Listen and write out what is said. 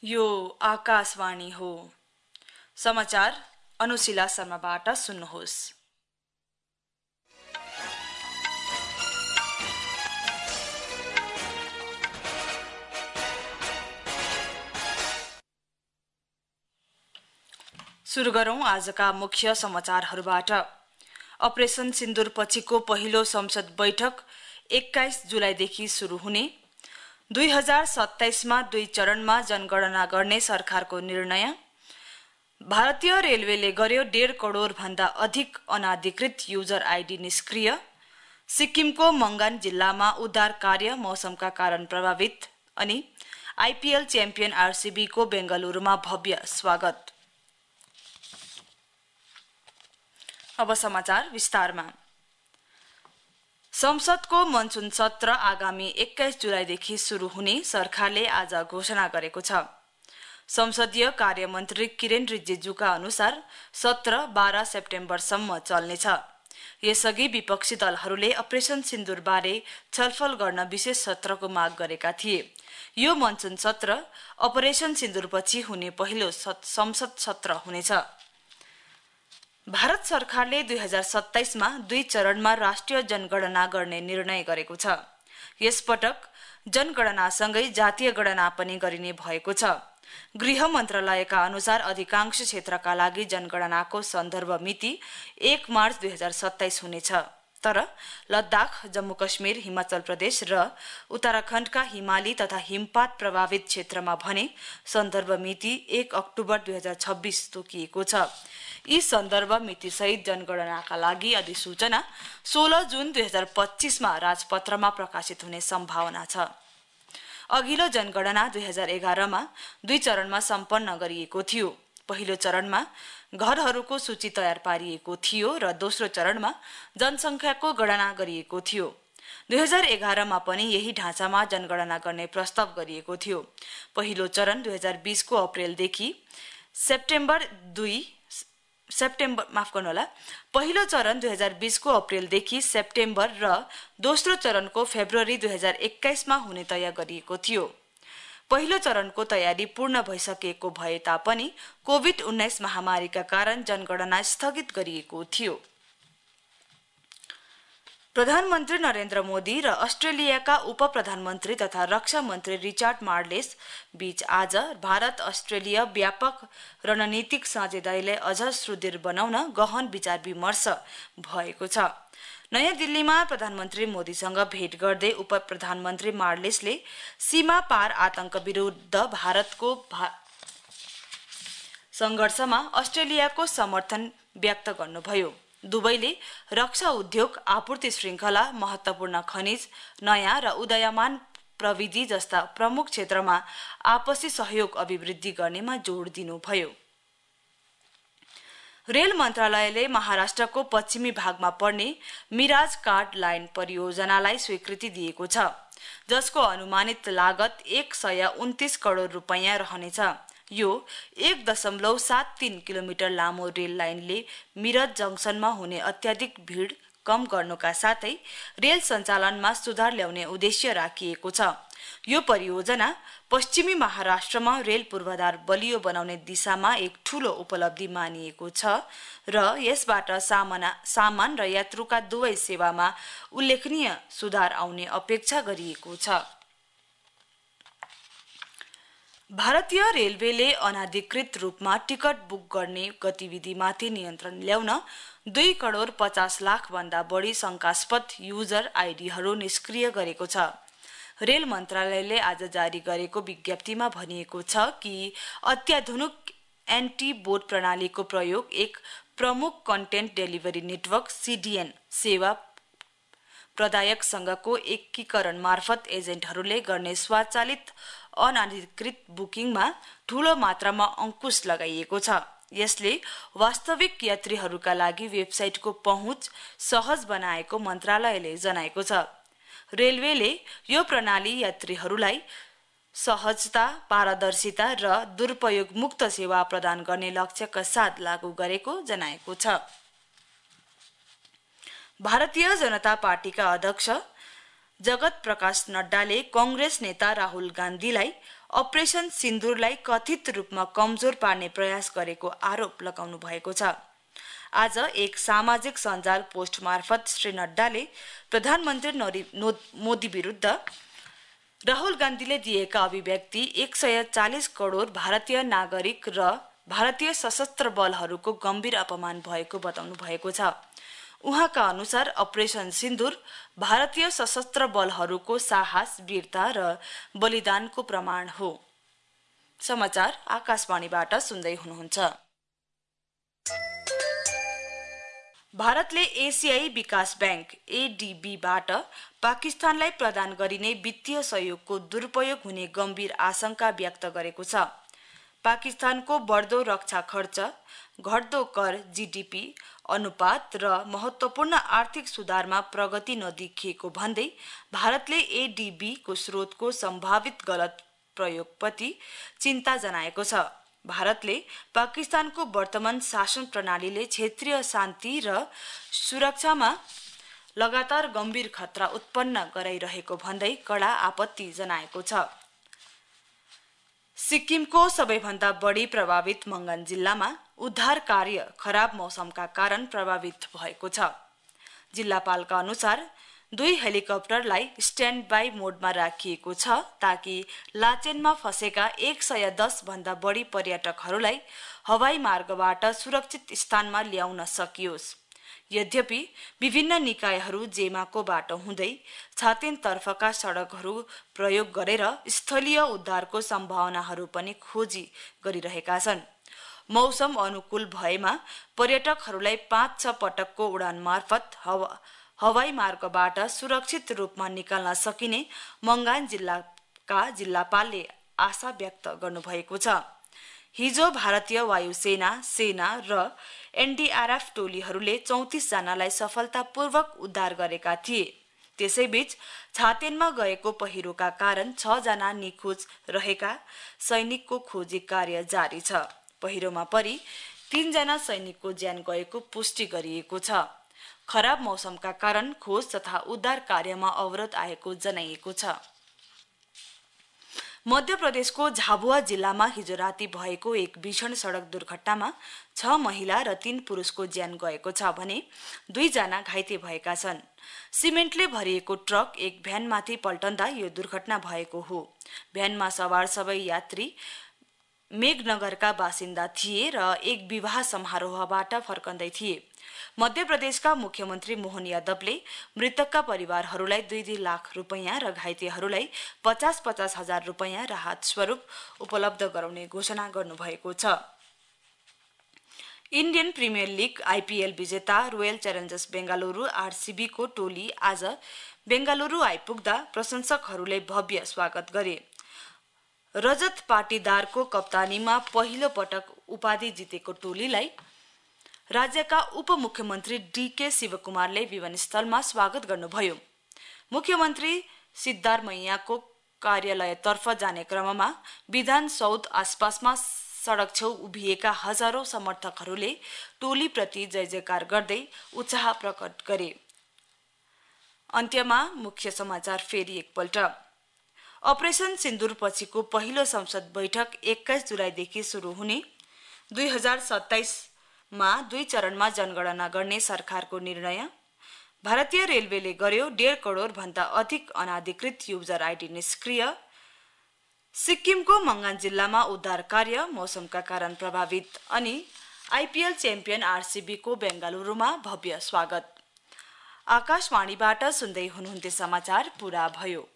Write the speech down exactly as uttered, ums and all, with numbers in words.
यो आकाशवाणी हो। समाचार अनुशिला शर्माबाट सुन्नुहोस्। सुरु गरौं आजका मुख्य समाचारहरूबाट। अपरेसन सिन्दूर पछिको पहिलो संसद बैठक एक्काइस जुलाईदेखि सुरु हुने, दुई हजार सत्ताइसमा दुई चरणमा जनगणना गर्ने सरकारको निर्णय, भारतीय रेलवेले गर्यो डेढ करोड़ भन्दा अधिक अनाधिकृत युजर आईडी निष्क्रिय, सिक्किमको मंगान जिल्लामा उद्धार कार्य मौसमका कारण प्रभावित अनि आईपीएल च्याम्पियन आरसीबी को बेंगलुरुमा भव्य स्वागत। अब समाचार विस्तारमा। संसदको मनसुन सत्र आगामी एक्काइस जुलाईदेखि सुरु हुने सरकारले आज घोषणा गरेको छ। संसदीय कार्यमन्त्री किरेन रिजिजुका अनुसार सत्र बाह्र सेप्टेम्बरसम्म चल्नेछ। यसअघि विपक्षी दलहरूले अपरेसन सिन्दूरबारे छलफल गर्न विशेष सत्रको माग गरेका थिए। यो मनसुन सत्र अपरेसन सिन्दूरपछि हुने पहिलो संसद सत्र हुनेछ। भारत सरकारले दुई हजार सत्ताइसमा दुई चरणमा राष्ट्रिय जनगणना गर्ने निर्णय गरेको छ। यसपटक जनगणनासँगै जातीय गणना पनि गरिने भएको छ। गृह मन्त्रालयका अनुसार अधिकांश क्षेत्रका लागि जनगणनाको सन्दर्भ मिति एक मार्च दुई हजार सत्ताइस हुनेछ। तर लद्दाख, जम्मू कश्मीर, हिमाचल प्रदेश र उत्तराखण्डका हिमाली तथा हिमपात प्रभावित क्षेत्रमा भने सन्दर्भ मिति एक अक्टोबर दुई हजार छब्बीस तोकिएको छ। यी सन्दर्भ मितिसहित जनगणनाका लागि अधिसूचना सोह्र जुन दुई हजार पच्चीसमा राजपत्रमा प्रकाशित हुने सम्भावना छ। अघिल्लो जनगणना दुई हजार एघारमा दुई चरणमा सम्पन्न गरिएको थियो। पहिलो चरणमा घरहरूको सूची तयार पारिएको थियो र दोस्रो चरणमा जनसंख्याको गणना गरिएको थियो। दुई हजार एघारमा पनि यही ढाँचामा जनगणना गर्ने प्रस्ताव गरिएको थियो। पहिलो चरण दुई हजार बीसको अप्रेलदेखि सेप्टेम्बर दुई सेप्टेम्बर माफ गर्नुहोला पहिलो चरण दुई हजार बीसको अप्रेलदेखि सेप्टेम्बर र दोस्रो चरणको फेब्रुअरी दुई हजार एक्काइसमा हुने तय गरिएको थियो। पहिलो चरणको तयारी पूर्ण भइसकेको भए तापनि कोभिड उन्नाइस महामारीका कारण जनगणना स्थगित गरिएको थियो। प्रधानमन्त्री नरेन्द्र मोदी र अस्ट्रेलियाका उप प्रधानमन्त्री तथा रक्षा मन्त्री रिचार्ड मार्लेस बीच आज भारत अस्ट्रेलिया व्यापक रणनीतिक साझेदारीलाई अझ सुदृढ बनाउन गहन विचार विमर्श भएको छ। नयाँ दिल्लीमा प्रधानमन्त्री मोदीसँग भेट गर्दै उप प्रधानमन्त्री मार्लेसले सीमा पार आतंक विरुद्ध भारतको भा... संघर्षमा अस्ट्रेलियाको समर्थन व्यक्त गर्नुभयो। दुवैले रक्षा उद्योग, आपूर्ति श्रृंखला, महत्वपूर्ण खनिज, नयाँ र उदयमान प्रविधि जस्ता प्रमुख क्षेत्रमा आपसी सहयोग अभिवृद्धि गर्नेमा जोड दिनुभयो। रेल मन्त्रालयले महाराष्ट्रको पश्चिमी भागमा पर्ने मिराज कार्ड लाइन परियोजनालाई स्वीकृति दिएको छ, जसको अनुमानित लागत एक सय उन्तीस करोड़ रुपैयाँ रहनेछ। यो एक दशमलव सात तीन किलोमिटर लामो रेल लाइनले मिरज जंक्सनमा हुने अत्याधिक भीड़ कम गर्नुका साथै रेल सञ्चालनमा सुधार ल्याउने उद्देश्य राखिएको छ। यो परियोजना पश्चिमी महाराष्ट्रमा रेल पूर्वाधार बलियो बनाउने दिशामा एक ठूलो उपलब्धि मानिएको छ र यसबाट सामाना सामान र यात्रुका दुवै सेवामा उल्लेखनीय सुधार आउने अपेक्षा गरिएको छ। भारतीय रेलवेले अनाधिकृत रूपमा टिकट बुक गर्ने गतिविधिमाथि नियन्त्रण ल्याउन दुई करोड़ पचास लाख भन्दा बढी शंकास्पद युजर आईडीहरू निष्क्रिय गरेको छ। रेल मन्त्रालयले आज जारी गरेको विज्ञप्तिमा भनिएको छ कि अत्याधुनिक एन्टी बोट प्रणालीको प्रयोग एक प्रमुख कन्टेन्ट डेलिभरी नेटवर्क सीडीएन सेवा प्रदायकसँगको एकीकरण मार्फत एजेन्टहरूले गर्ने स्वचालित अनाधिकृत बुकिङमा ठूलो मात्रामा अंकुश लगाइएको छ। यसले वास्तविक यात्रीहरूका लागि वेबसाइटको पहुँच सहज बनाएको मन्त्रालयले जनाएको छ। रेलवेले यो प्रणाली यात्रीहरूलाई सहजता, पारदर्शिता र दुरुपयोग मुक्त सेवा प्रदान गर्ने लक्ष्यका साथ लागू गरेको जनाएको छ। भारतीय जनता पार्टीका अध्यक्ष जगत प्रकाश नड्डाले कांग्रेस नेता राहुल गान्धीलाई अपरेसन सिन्दूरलाई कथित रूपमा कमजोर पार्ने प्रयास गरेको आरोप लगाउनु भएको छ। आज एक सामाजिक सञ्जाल पोस्ट मार्फत श्री नड्डाले प्रधानमन्त्री नरेन्द्र मोदी विरुद्ध राहुल गान्धीले दिएका अभिव्यक्ति एक सय चालीस करोड भारतीय नागरिक र भारतीय सशस्त्र बलहरूको गम्भीर अपमान भएको बताउनु भएको छ। उहाँका अनुसार अपरेसन सिन्दूर भारतीय सशस्त्र बलहरूको साहस, वीरता र बलिदानको प्रमाण हो। समाचार आकाशवाणीबाट सुन्दै हुनुहुन्छ। भारतले एसियाई विकास बैंक एडीबीबाट पाकिस्तानलाई प्रदान गरिने वित्तीय सहयोगको दुरुपयोग हुने गम्भीर आशंका व्यक्त गरेको छ। पाकिस्तानको बढ्दो रक्षा खर्च, घट्दो कर, जीडीपी अनुपात र महत्त्वपूर्ण आर्थिक सुधारमा प्रगति नदेखिएको भन्दै भारतले एडीबीको स्रोतको सम्भावित गलत प्रयोगप्रति चिन्ता जनाएको छ। भारतले पाकिस्तानको वर्तमान शासन प्रणालीले क्षेत्रीय शान्ति र सुरक्षामा लगातार गम्भीर खतरा उत्पन्न गराइरहेको भन्दै कडा आपत्ति जनाएको छ। सिक्किमको सबैभन्दा बढी प्रभावित मंगन जिल्लामा उद्धार कार्य खराब मौसमका कारण प्रभावित भएको छ। जिल्लापालका अनुसार दुई हेलिकप्टरलाई स्ट्यान्ड बाई मोडमा राखिएको छ ताकि लाचेनमा फँसेका एक सय दस भन्दा बढी पर्यटकहरूलाई हवाई मार्गबाट सुरक्षित स्थानमा ल्याउन सकियोस्। यद्यपि विभिन्न निकायहरू जेमाको बाटो हुँदै छातेनतर्फका सडकहरू प्रयोग गरेर स्थलीय उद्धारको सम्भावनाहरू पनि खोजी गरिरहेका छन्। मौसम अनुकूल भएमा पर्यटकहरूलाई पाँच छ पटकको उडान मार्फत हवा हवाई मार्गबाट सुरक्षित रूपमा निकाल्न सकिने मंगान जिल्लाका जिल्लापालले आशा व्यक्त गर्नुभएको छ। हिजो भारतीय वायुसेना, सेना र एनडीआरएफ टोलीहरूले चौतिस जनालाई सफलतापूर्वक उद्धार गरेका थिए। त्यसैबीच छातेनमा गएको पहिरोका कारण छ जना निखोज रहेका सैनिकको खोजी कार्य जारी छ। पहिरोमा परि तीन जना सैनिकको ज्यान गएको पुष्टि गरिएको छ। खराब मौसमका कारण खोज तथा उद्धार कार्यमा अवरोध आएको जनाइएको छ। मध्य प्रदेशको झाबुआ जिल्लामा हिजो राति भएको एक भीषण सडक दुर्घटनामा छ महिला र तीन पुरुषको ज्यान गएको छ भने दुई जना घाइते भएका छन्। सिमेन्टले भरिएको ट्रक एक भ्यानमाथि पल्टँदा यो दुर्घटना भएको हो। भ्यानमा सवार सबै यात्री मेघनगरका बासिन्दा थिए र एक विवाह समारोहबाट फर्कँदै थिए। मध्य प्रदेशका मुख्यमन्त्री मोहन यादवले मृतकका परिवारहरूलाई दुई दुई लाख रुपैयाँ र घाइतेहरूलाई पचास पचास हजार रुपैयाँ राहत स्वरूप उपलब्ध गराउने घोषणा गर्नुभएको छ। इन्डियन प्रिमियर लिग आईपीएल विजेता रोयल च्यालेन्जर्स बेंगलुरू आरसीबी को टोली आज बेंगलुरू आइपुग्दा प्रशंसकहरूले भव्य स्वागत गरे। रजत पाटीदारको कप्तानीमा पहिलो पटक उपाधि जितेको टोलीलाई राज्यका उपमुख्यमन्त्री डीके शिवकुमारले विमानस्थलमा स्वागत गर्नुभयो। मुख्यमन्त्री सिद्धारमैयाको कार्यालयतर्फ जाने क्रममा विधान सौध आसपासमा सडक छेउ उभिएका हजारौं समर्थकहरूले टोलीप्रति जय जयकार गर्दै उत्साह प्रकट गरे। अन्त्यमा मुख्य समाचार फेरि एकपल्ट। अपरेसन सिन्दूर पछिको पहिलो संसद बैठक एक्काइस जुलाईदेखि सुरु हुने दुई हजार सत्ताइस मा दुई चरणमा जनगणना गर्ने सरकारको निर्णय। भारतीय रेलवेले गर्यो डेढ करोड भन्दा अधिक अनाधिकृत युजर आईडी निष्क्रिय। सिक्किमको मंगन जिल्लामा उद्धार कार्य मौसमका कारण प्रभावित अनि आईपीएल च्याम्पियन आरसीबी को बेंगलुरूमा भव्य स्वागत। आकाशवाणीबाट सुन्दै हुनुहुन्थे समाचार पूरा भयो।